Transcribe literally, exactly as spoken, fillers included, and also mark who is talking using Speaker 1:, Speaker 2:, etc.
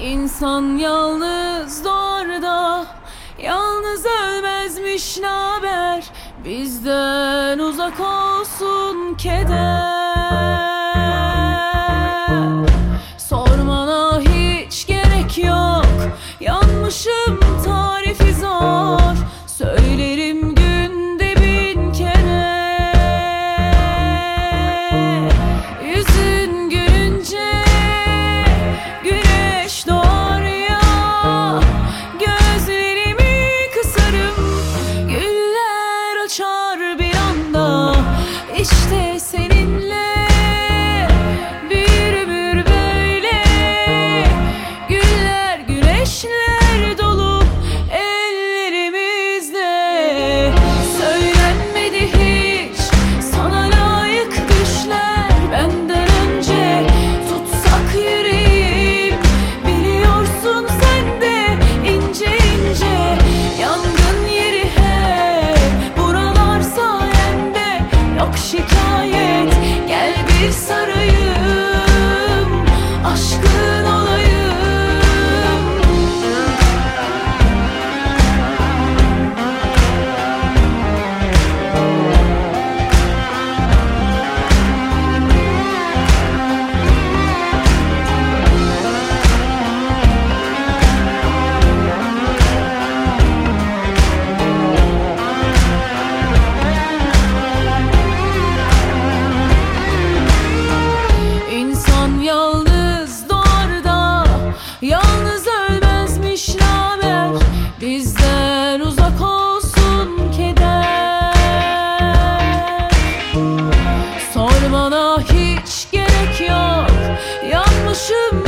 Speaker 1: İnsan yalnız doğar da yalnız ölmezmiş, naber? Bizden uzak olsun keder. Sormana hiç gerek yok, yanmışım tarifi zor. Söylerim günde bin kere. Yüzün gülünce güneş doğar ya, gözlerimi kısarım, güller açar bir anda. İşte seninle bir ömür böyle, güller güneşler dolu ellerimizde. Söylenmedi hiç sana layık düşler benden önce. Tutsak yüreğim, biliyorsun sen de ince ince. Yangın yeri hep buralar sayende, yok şikayet. Gel bir sarayım, aşkın olayım. İnsan yalnız doğar da yalnız ölmezmiş, naber? Bizden uzak olsun keder. Sormana hiç gerek yok, yanmışım